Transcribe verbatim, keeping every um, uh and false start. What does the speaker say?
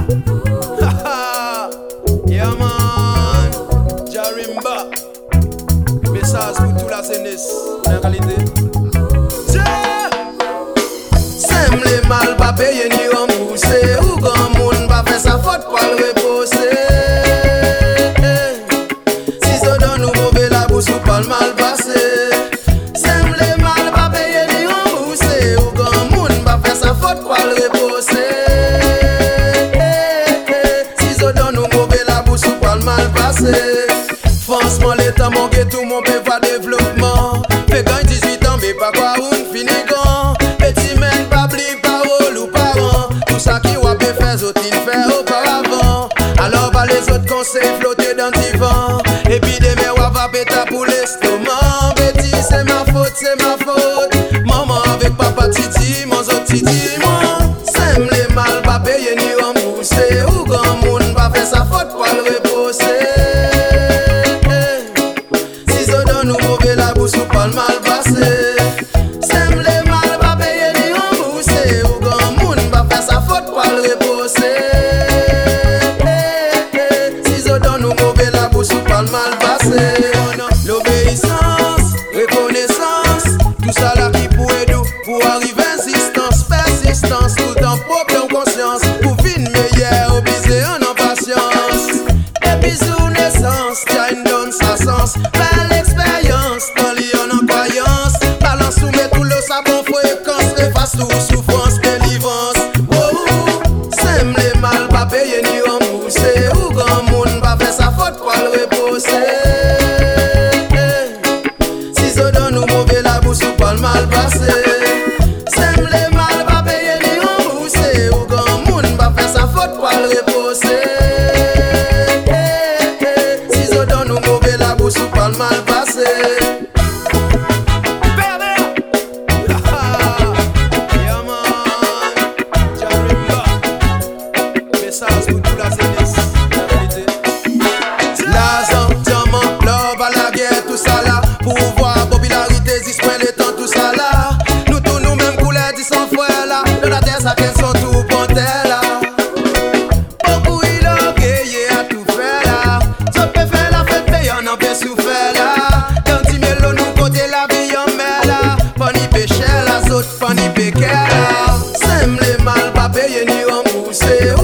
Haha, yeah man, Jarimba, message pour toute la jeunesse, en réalité. S'aime les mal, pas payer ni rembourser, ou grand monde pas faire sa faute pour le reposer. Si ça donne nous mauvais la bouche ou pas le mal passé. S'aime les mal, pas payer ni rembourser, ou grand monde pas faire sa faute pour le reposer. Franchement, l'état manque tout mon pays pas développement. Fait quand dix-huit ans, mais pas quoi ou fini grand. Petit men, pas bli, parole ou parents. Tout ça qui wap fait, autres il fait auparavant. Alors, pas les autres conseils flotter dans le divan. Et puis, des mères wap va péta pour l'estomac. Betty, c'est ma faute, c'est ma faute. Maman avec papa titi, mon autre titi, moi. S'aime les mal, pas payer ni rembourser. Ou grand monde, pas faire sa faute pour le reposer. Ou pas le mal passé. S'aime les mal, pas payer ni rembourser. Ou grand monde va faire sa faute pour le reposer. Si ça donne nous mauvais la bouche ou pas le mal passé. L'obéissance, reconnaissance, tout ça là qui pourrait nous pour arriver insistance, persistance, tout le temps problème conscience. Pour finir meilleur, obligé en impatience. Et bisous naissance, tiens une donne sa sens. Belle expérience. Balance soumet tout le sabon fréquence. Efface tout souffrance, délivrance. Oh, s'aime les mal, pas payer ni rembourser. Ou grand monde va faire sa faute pour le reposer. Si ça donne nous mauvais la bouche ou pas le mal passé. S'aime les mal, pas payer ni rembourser. Ou grand monde va faire sa faute pour le reposer. Si ça donne nous mauvais la bouche ou pas le mal passé. Ça qu'elles sont tout ponté là. Beaucoup il a gagné à tout faire là. Ça peut faire la fête payer on en peut souffrir là. Quand il met l'eau nous côté la vie en mer là. Pas ni péché la saute, pas ni péché là. S'aime les mal, pas payer ni rembourser.